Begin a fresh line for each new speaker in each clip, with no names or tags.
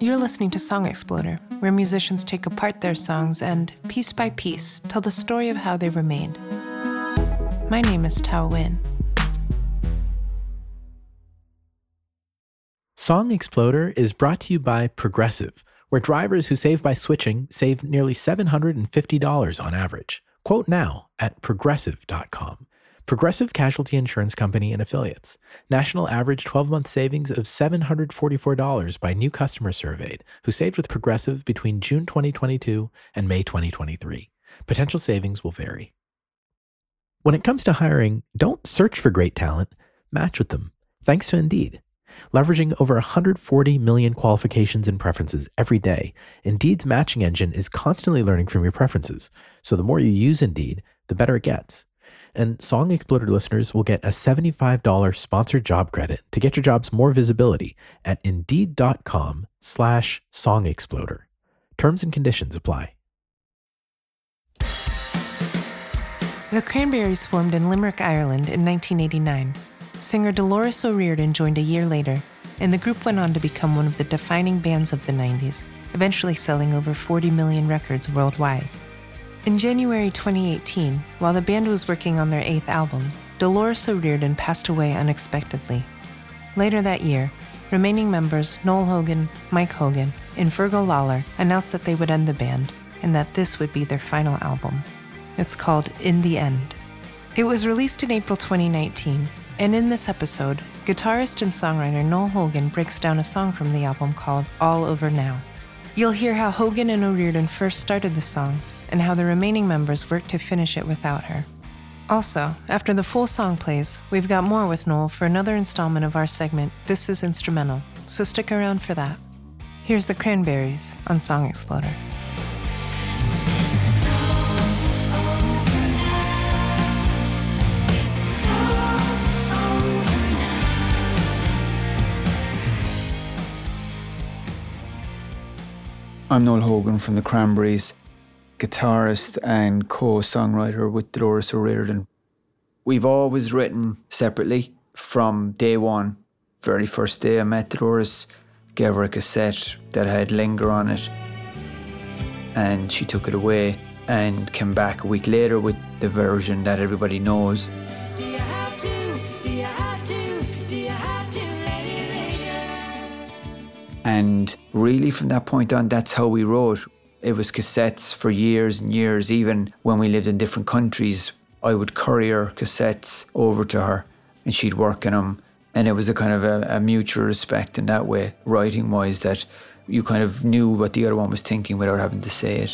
You're listening to Song Exploder, where musicians take apart their songs and, piece by piece, tell the story of how they were made. My name is Tao Win.
Song Exploder is brought to you by Progressive, where drivers who save by switching save nearly $750 on average. Quote now at progressive.com. Progressive Casualty Insurance Company and Affiliates. National average 12-month savings of $744 by new customers surveyed who saved with Progressive between June 2022 and May 2023. Potential savings will vary. When it comes to hiring, don't search for great talent, match with them. Thanks to Indeed. Leveraging over 140 million qualifications and preferences every day, Indeed's matching engine is constantly learning from your preferences. So the more you use Indeed, the better it gets. And Song Exploder listeners will get a $75 sponsored job credit to get your jobs more visibility at Indeed.com/SongExploder. Terms and conditions apply.
The Cranberries formed in Limerick, Ireland in 1989. Singer Dolores O'Riordan joined a year later, and the group went on to become one of the defining bands of the 90s, eventually selling over 40 million records worldwide. In January 2018, while the band was working on their 8th album, Dolores O'Riordan passed away unexpectedly. Later that year, remaining members Noel Hogan, Mike Hogan, and Fergal Lawler announced that they would end the band and that this would be their final album. It's called In the End. It was released in April 2019, and in this episode, guitarist and songwriter Noel Hogan breaks down a song from the album called All Over Now. You'll hear how Hogan and O'Riordan first started the song, and how the remaining members worked to finish it without her. Also, after the full song plays, we've got more with Noel for another installment of our segment, This is Instrumental, so stick around for that. Here's the Cranberries on Song Exploder.
I'm Noel Hogan from the Cranberries, guitarist and co-songwriter with Dolores O'Riordan. We've always written separately from day one. Very first day I met Dolores, gave her a cassette that had Linger on it, and she took it away and came back a week later with the version that everybody knows.
Do you have to? Do you have to? Do you have to? Lady?
And really from that point on, that's how we wrote. It was cassettes for years and years. Even when we lived in different countries, I would courier cassettes over to her and she'd work on them. And it was a kind of a mutual respect in that way, writing-wise, that you kind of knew what the other one was thinking without having to say it.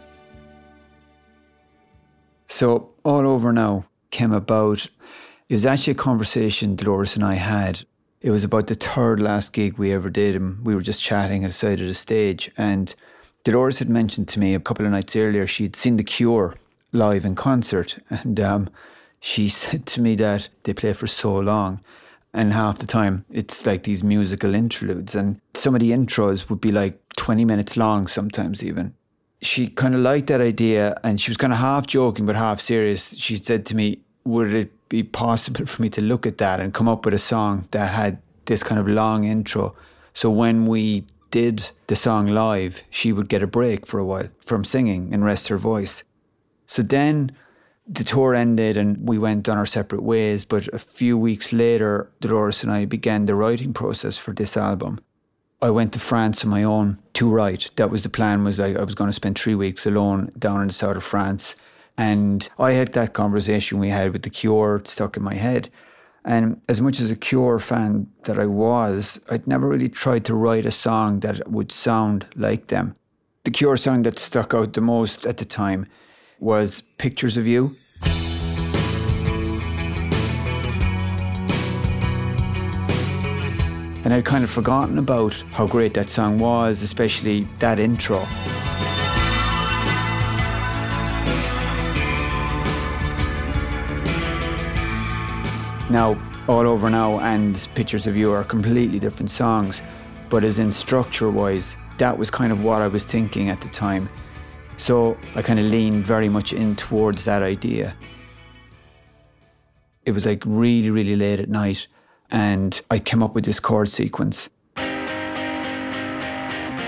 So All Over Now came about. It was actually a conversation Dolores and I had. It was about the third last gig we ever did, and we were just chatting at the side of the stage, and Dolores had mentioned to me a couple of nights earlier she'd seen The Cure live in concert, and she said to me that they play for so long, and half the time it's like these musical interludes, and some of the intros would be like 20 minutes long sometimes even. She kind of liked that idea, and she was kind of half joking but half serious. She said to me, would it be possible for me to look at that and come up with a song that had this kind of long intro, so when we did the song live, she would get a break for a while from singing and rest her voice. So then the tour ended and we went on our separate ways, but a few weeks later, Dolores and I began the writing process for this album. I went to France on my own to write. That was the plan, was I was going to spend 3 weeks alone down in the south of France. And I had that conversation we had with The Cure stuck in my head. And as much as a Cure fan that I was, I'd never really tried to write a song that would sound like them. The Cure song that stuck out the most at the time was Pictures of You. And I'd kind of forgotten about how great that song was, especially that intro. Now, All Over Now and Pictures of You are completely different songs, but as in structure-wise, that was kind of what I was thinking at the time. So I kind of leaned very much in towards that idea. It was like really, really late at night, and I came up with this chord sequence.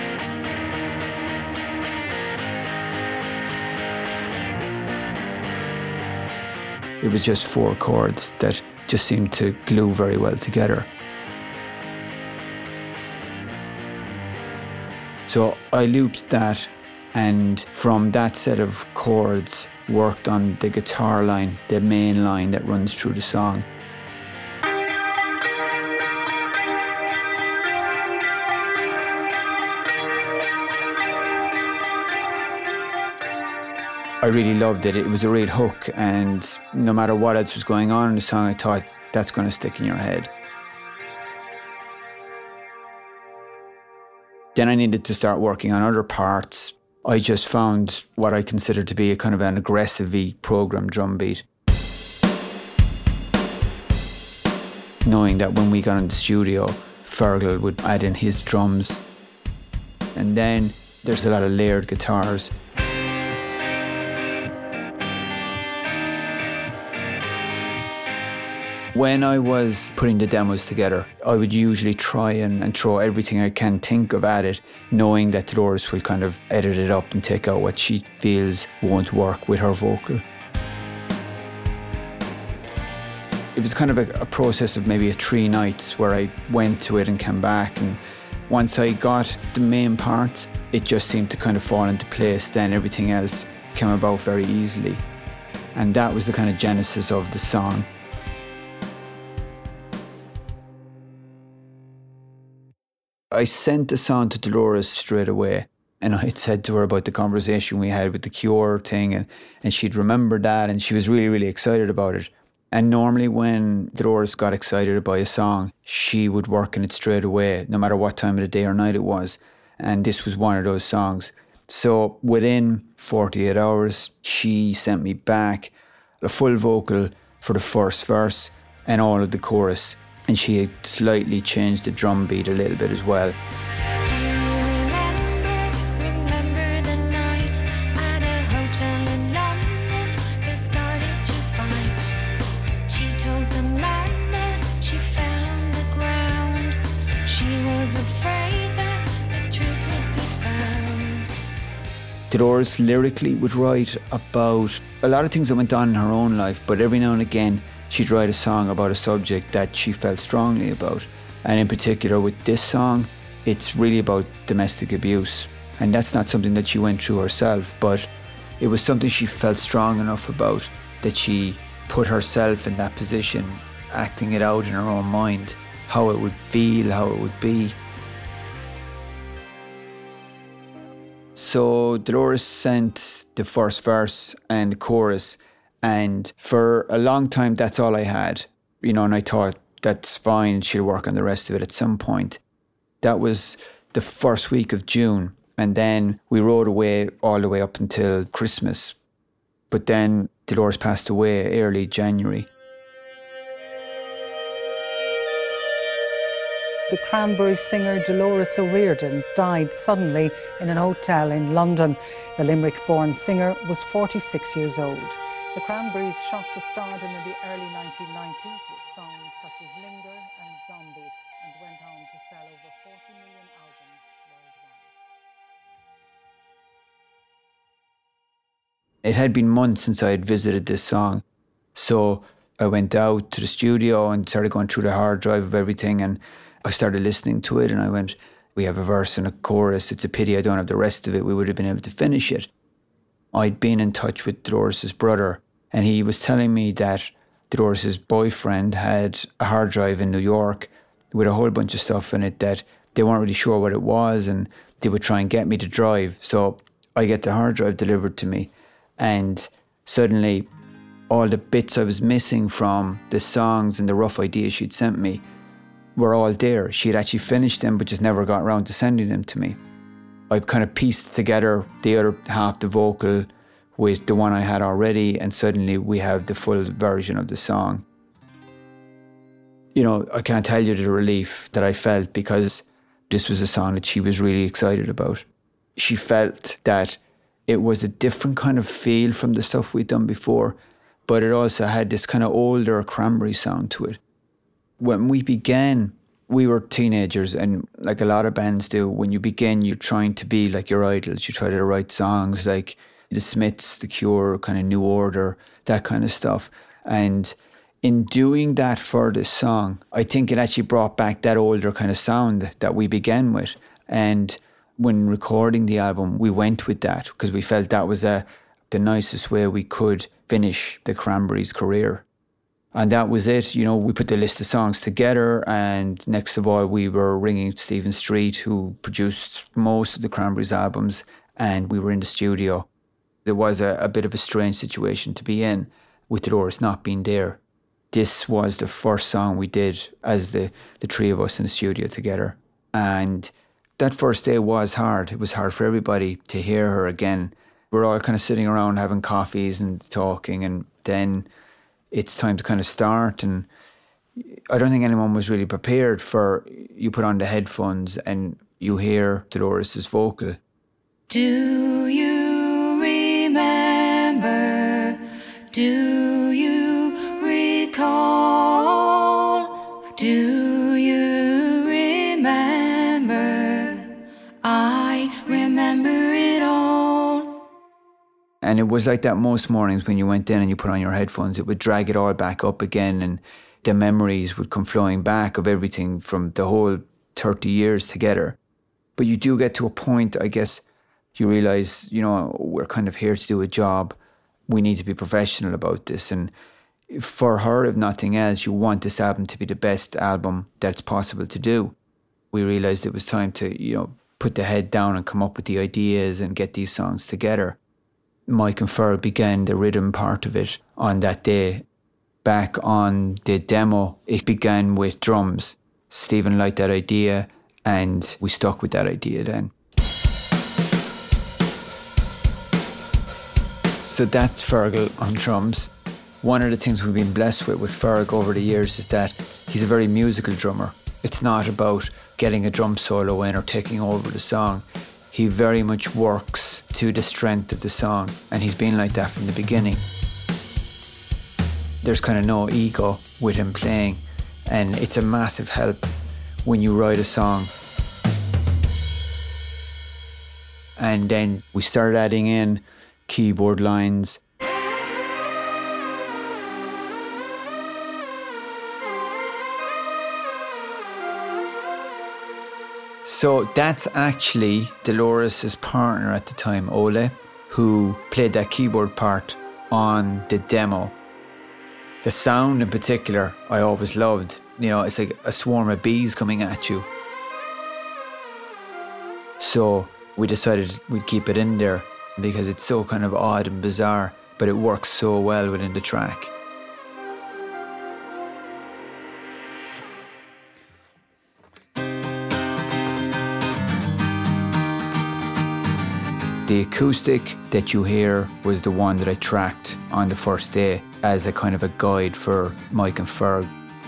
It was just 4 chords that just seemed to glue very well together. So I looped that, and from that set of chords worked on the guitar line, the main line that runs through the song. I really loved it. It was a real hook, and no matter what else was going on in the song, I thought, that's going to stick in your head. Then I needed to start working on other parts. I just found what I considered to be a kind of an aggressively programmed drum beat. Knowing that when we got in the studio, Fergal would add in his drums. And then there's a lot of layered guitars. When I was putting the demos together, I would usually try and throw everything I can think of at it, knowing that Dolores will kind of edit it up and take out what she feels won't work with her vocal. It was kind of a process of maybe 3 nights where I went to it and came back, and once I got the main parts, it just seemed to kind of fall into place. Then everything else came about very easily. And that was the kind of genesis of the song. I sent the song to Dolores straight away, and I had said to her about the conversation we had with the Cure thing, and she'd remembered that, and she was really, really excited about it. And normally when Dolores got excited about a song, she would work on it straight away, no matter what time of the day or night it was. And this was one of those songs. So within 48 hours, she sent me back a full vocal for the first verse and all of the chorus. And she had slightly changed the drum beat a little bit as well.
Do you remember the night at a hotel in London? They started to fight. She told the man that she fell on the ground. She was afraid that the truth would be found.
Dolores lyrically would write about a lot of things that went on in her own life, but every now and again she'd write a song about a subject that she felt strongly about. And in particular with this song, it's really about domestic abuse. And that's not something that she went through herself, but it was something she felt strong enough about that she put herself in that position, acting it out in her own mind, how it would feel, how it would be. So Dolores sent the first verse and the chorus, and for a long time, that's all I had, and I thought, that's fine, she'll work on the rest of it at some point. That was the first week of June, and then we rode away all the way up until Christmas. But then Dolores passed away early January.
The Cranberry singer Dolores O'Riordan died suddenly in an hotel in London. The Limerick-born singer was 46 years old. The Cranberries shot to stardom in the early 1990s with songs such as Linger and Zombie, and went on to sell over 40 million albums worldwide.
It had been months since I had visited this song, so I went out to the studio and started going through the hard drive of everything, and I started listening to it, and I went, we have a verse and a chorus, it's a pity I don't have the rest of it, we would have been able to finish it. I'd been in touch with Dolores' brother, and he was telling me that Dolores' boyfriend had a hard drive in New York with a whole bunch of stuff in it that they weren't really sure what it was, and they would try and get me to drive. So I get the hard drive delivered to me, and suddenly all the bits I was missing from the songs and the rough ideas she'd sent me were all there. She had actually finished them but just never got around to sending them to me. I kind of pieced together the other half, the vocal, with the one I had already, and suddenly we have the full version of the song. I can't tell you the relief that I felt, because this was a song that she was really excited about. She felt that it was a different kind of feel from the stuff we'd done before, but it also had this kind of older Cranberry sound to it. When we began, we were teenagers, and like a lot of bands do, when you begin, you're trying to be like your idols. You try to write songs like The Smiths, The Cure, kind of New Order, that kind of stuff. And in doing that for this song, I think it actually brought back that older kind of sound that we began with. And when recording the album, we went with that because we felt that was the nicest way we could finish the Cranberries' career. And that was it. You know, we put the list of songs together, and next of all, we were ringing Stephen Street, who produced most of the Cranberries albums, and we were in the studio. There was a bit of a strange situation to be in with Dolores not being there. This was the first song we did as the three of us in the studio together. And that first day was hard. It was hard for everybody to hear her again. We're all kind of sitting around having coffees and talking, and then it's time to kind of start. And I don't think anyone was really prepared for, you put on the headphones and you hear Dolores' vocal.
Do you remember? Do you recall? Do you remember? I remember it all.
And it was like that most mornings when you went in and you put on your headphones, it would drag it all back up again, and the memories would come flowing back of everything from the whole 30 years together. But you do get to a point, I guess, you realise, you know, we're kind of here to do a job. We need to be professional about this. And for her, if nothing else, you want this album to be the best album that's possible to do. We realised it was time to, you know, put the head down and come up with the ideas and get these songs together. Mike and Ferg began the rhythm part of it on that day. Back on the demo, it began with drums. Stephen liked that idea, and we stuck with that idea then. So that's Fergal on drums. One of the things we've been blessed with Ferg over the years is that he's a very musical drummer. It's not about getting a drum solo in or taking over the song. He very much works to the strength of the song, and he's been like that from the beginning. There's kind of no ego with him playing, and it's a massive help when you write a song. And then we started adding in keyboard lines. So that's actually Dolores' partner at the time, Ole, who played that keyboard part on the demo. The sound in particular, I always loved. You know, it's like a swarm of bees coming at you. So we decided we'd keep it in there because it's so kind of odd and bizarre, but it works so well within the track. The acoustic that you hear was the one that I tracked on the first day as a kind of a guide for Mike and Ferg.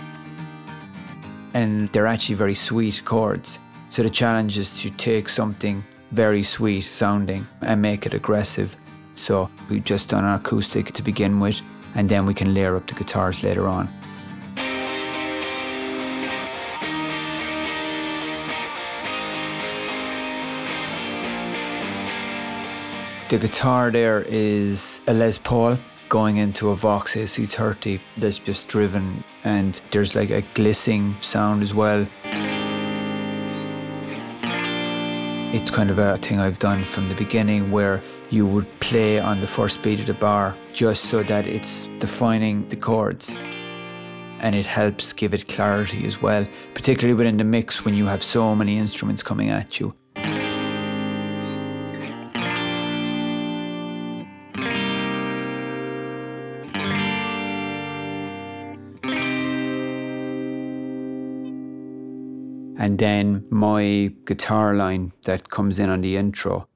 And they're actually very sweet chords. So the challenge is to take something very sweet sounding and make it aggressive. So we've just done an acoustic to begin with, and then we can layer up the guitars later on. The guitar there is a Les Paul going into a Vox AC30 that's just driven, and there's like a glissing sound as well. It's kind of a thing I've done from the beginning where you would play on the first beat of the bar just so that it's defining the chords, and it helps give it clarity as well, particularly within the mix when you have so many instruments coming at you. And then my guitar line that comes in on the intro.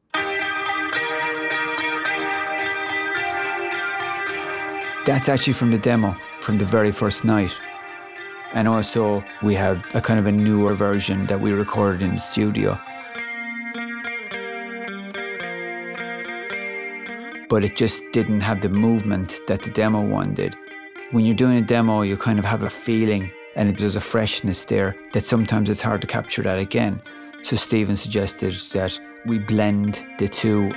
That's actually from the demo, from the very first night. And also we have a kind of a newer version that we recorded in the studio. But it just didn't have the movement that the demo one did. When you're doing a demo, you kind of have a feeling, and there's a freshness there that sometimes it's hard to capture that again. So Stephen suggested that we blend the two.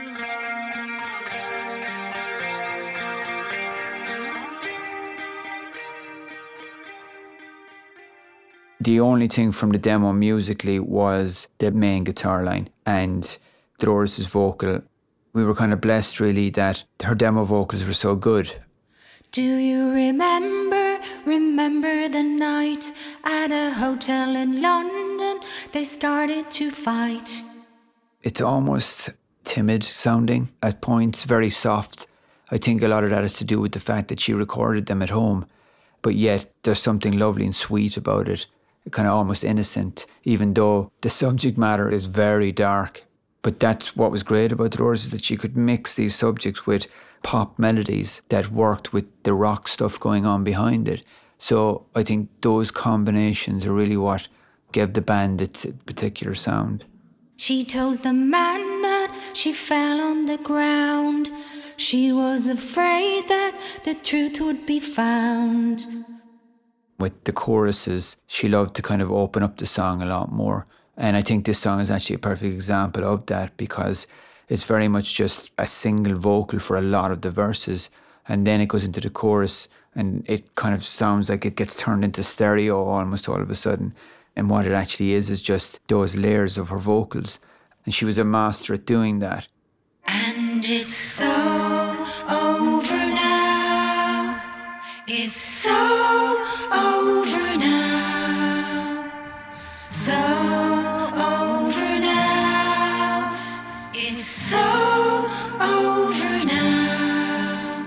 The only thing from the demo musically was the main guitar line and Dolores' vocal. We were kind of blessed really that her demo vocals were so good.
Do you remember the night at a hotel in London? They started to fight.
It's almost timid sounding at points, very soft. I think a lot of that has to do with the fact that she recorded them at home, but yet there's something lovely and sweet about it, kind of almost innocent, even though the subject matter is very dark. But that's what was great about Dolores, is that she could mix these subjects with pop melodies that worked with the rock stuff going on behind it. So I think those combinations are really what gave the band its particular sound.
She told the man that she fell on the ground. She was afraid that the truth would be found.
With the choruses, she loved to kind of open up the song a lot more. And I think this song is actually a perfect example of that, because it's very much just a single vocal for a lot of the verses. And then it goes into the chorus and it kind of sounds like it gets turned into stereo almost all of a sudden. And what it actually is just those layers of her vocals. And she was a master at doing that.
And it's so over now. It's so over now. So over now. It's so over now.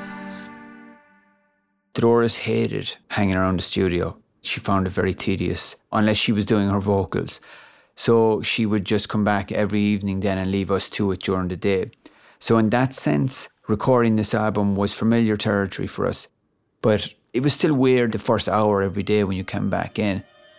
Dolores hated hanging around the studio. She found it very tedious, unless she was doing her vocals. So she would just come back every evening then and leave us to it during the day. So in that sense, recording this album was familiar territory for us. But it was still weird the first hour every day when you came back in.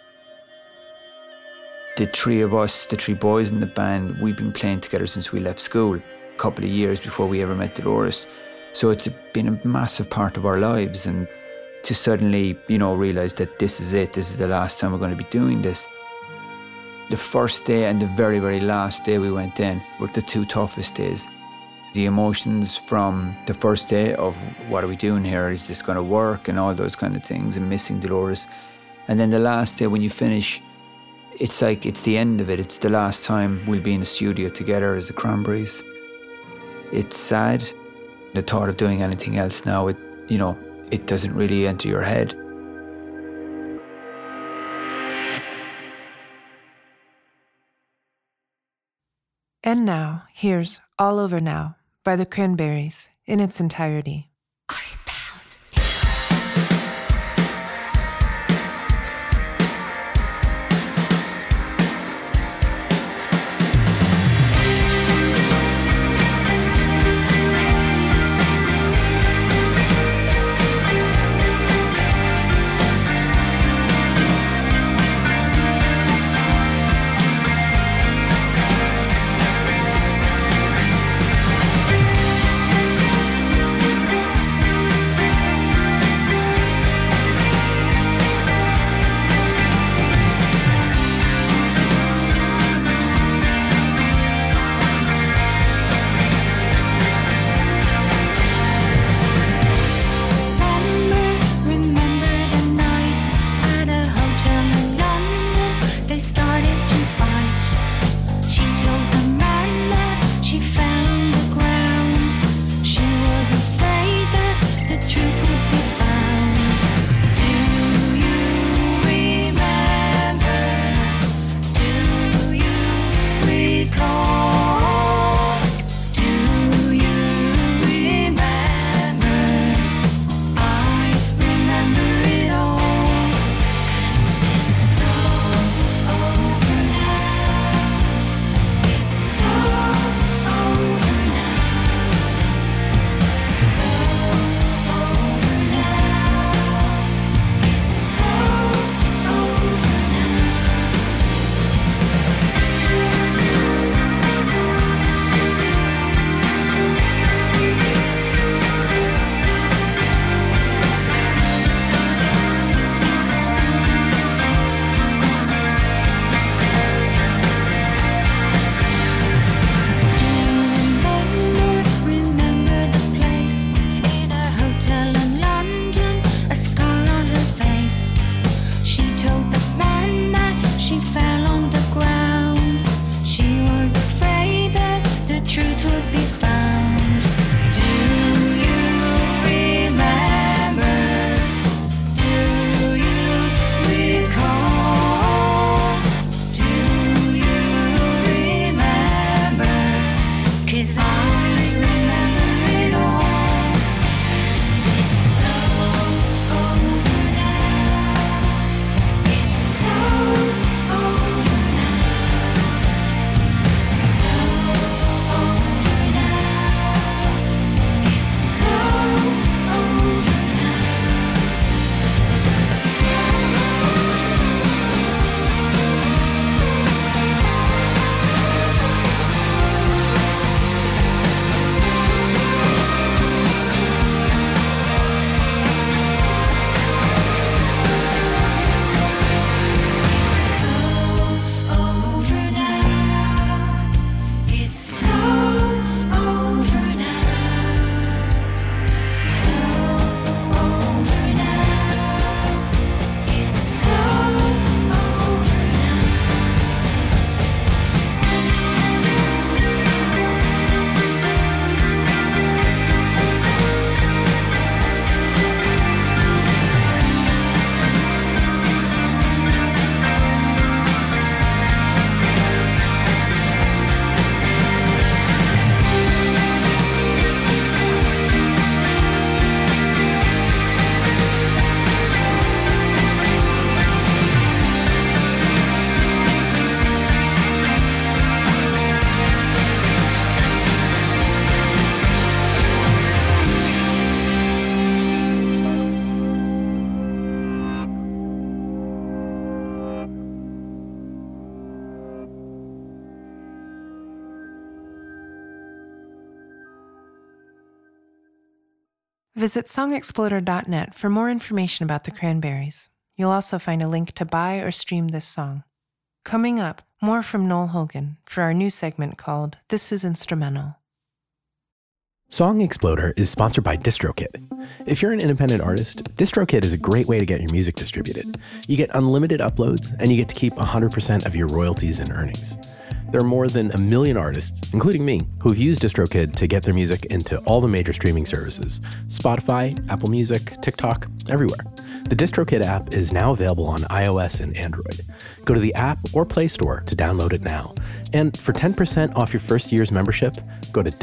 The three of us, the three boys in the band, we've been playing together since we left school, a couple of years before we ever met Dolores. So it's been a massive part of our lives, and to suddenly, realise that this is it, this is the last time we're going to be doing this. The first day and the very, very last day we went in were the two toughest days. The emotions from the first day of what are we doing here, is this going to work, and all those kind of things, and missing Dolores. And then the last day when you finish, it's like it's the end of it. It's the last time we'll be in the studio together as the Cranberries. It's sad. The thought of doing anything else now, it doesn't really enter your head.
And now, here's All Over Now by the Cranberries in its entirety. Visit songexploder.net for more information about the Cranberries. You'll also find a link to buy or stream this song. Coming up, more from Noel Hogan for our new segment called This is Instrumental.
Song Exploder is sponsored by DistroKid. If you're an independent artist, DistroKid is a great way to get your music distributed. You get unlimited uploads, and you get to keep 100% of your royalties and earnings. There are more than 1 million artists, including me, who've used DistroKid to get their music into all the major streaming services: Spotify, Apple Music, TikTok, everywhere. The DistroKid app is now available on iOS and Android. Go to the App or Play Store to download it now. And for 10% off your first year's membership, go to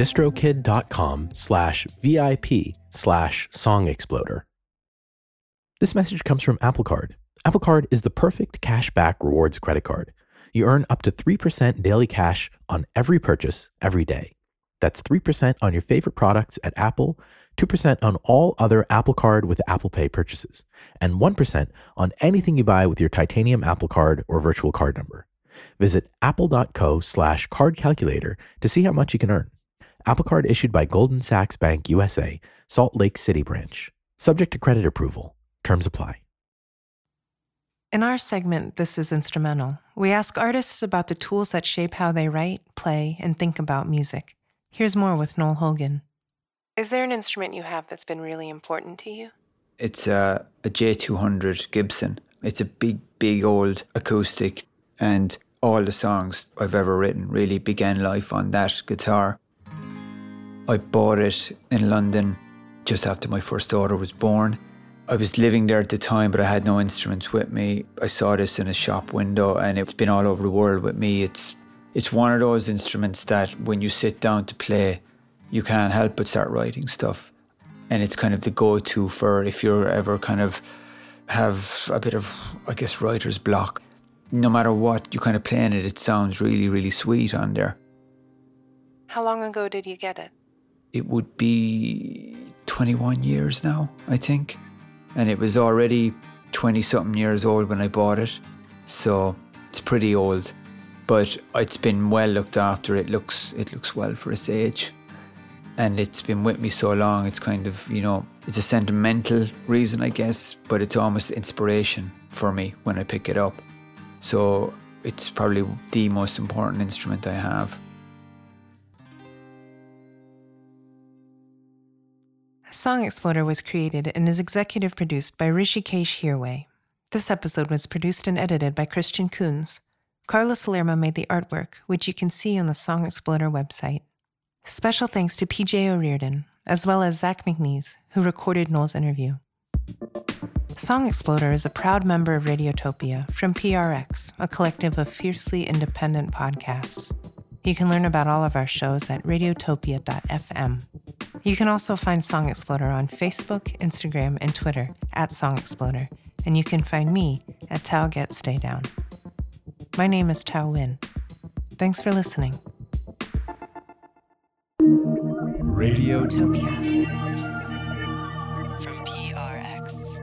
distrokid.com/VIP/songexploder. This message comes from Apple Card. Apple Card is the perfect cashback rewards credit card. You earn up to 3% daily cash on every purchase every day. That's 3% on your favorite products at Apple, 2% on all other Apple Card with Apple Pay purchases, and 1% on anything you buy with your titanium Apple Card or virtual card number. Visit apple.co/card calculator to see how much you can earn. Apple Card issued by Goldman Sachs Bank USA, Salt Lake City branch. Subject to credit approval. Terms apply.
In our segment, This is Instrumental, we ask artists about the tools that shape how they write, play, and think about music. Here's more with Noel Hogan. Is there an instrument you have that's been really important to you?
It's a J200 Gibson. It's a big old acoustic, and all the songs I've ever written really began life on that guitar. I bought it in London just after my first daughter was born. I was living there at the time, but I had no instruments with me. I saw this in a shop window, and it's been all over the world with me. It's one of those instruments that when you sit down to play, you can't help but start writing stuff. And it's kind of the go-to for if you're ever kind of have a bit of, I guess, writer's block. No matter what you kind of play in it, it sounds really, really sweet on there.
How long ago did you get it?
It would be 21 years now, I think. And it was already 20-something years old when I bought it. So it's pretty old. But it's been well looked after. It looks well for its age. And it's been with me so long, it's kind of, it's a sentimental reason, I guess, but it's almost inspiration for me when I pick it up. So it's probably the most important instrument I have.
Song Exploder was created and is executive produced by Rishikesh Hirway. This episode was produced and edited by Christian Coons. Carlos Lerma made the artwork, which you can see on the Song Exploder website. Special thanks to PJ O'Riordan, as well as Zach McNeese, who recorded Noel's interview. Song Exploder is a proud member of Radiotopia from PRX, a collective of fiercely independent podcasts. You can learn about all of our shows at radiotopia.fm. You can also find Song Exploder on Facebook, Instagram, and Twitter at Song Exploder, and you can find me at Tao Get Stay Down. My name is Tao Win. Thanks for listening.
Radiotopia
From PRX.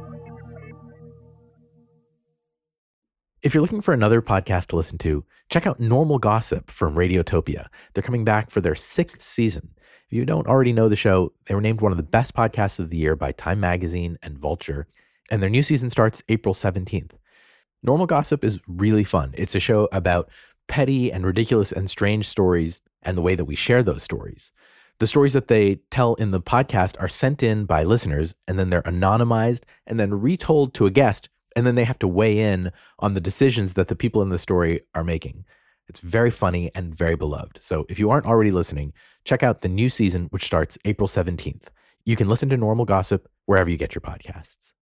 If you're looking for another podcast to listen to, check out Normal Gossip from Radiotopia. They're coming back for their 6th season. If you don't already know the show, they were named one of the best podcasts of the year by Time Magazine and Vulture, and their new season starts April 17th. Normal Gossip is really fun. It's a show about petty and ridiculous and strange stories and the way that we share those stories. The stories that they tell in the podcast are sent in by listeners, and then they're anonymized and then retold to a guest, and then they have to weigh in on the decisions that the people in the story are making. It's very funny and very beloved. So if you aren't already listening, check out the new season, which starts April 17th. You can listen to Normal Gossip wherever you get your podcasts.